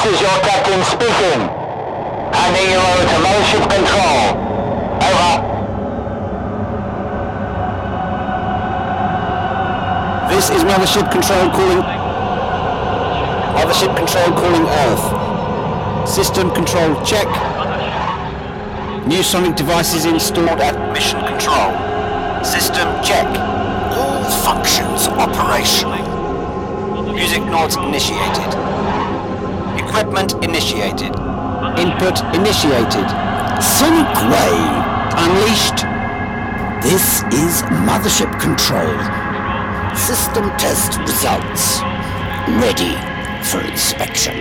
This is your captain speaking. Handing you over to Mothership Control. Over. This is Mothership Control calling... Mothership Control calling Earth. System control check. New sonic devices installed at Mission Control. System check. All functions operational. Music notes initiated. Equipment initiated. Input initiated. Sonic wave Unleashed. This is Mothership Control. System test results ready for inspection.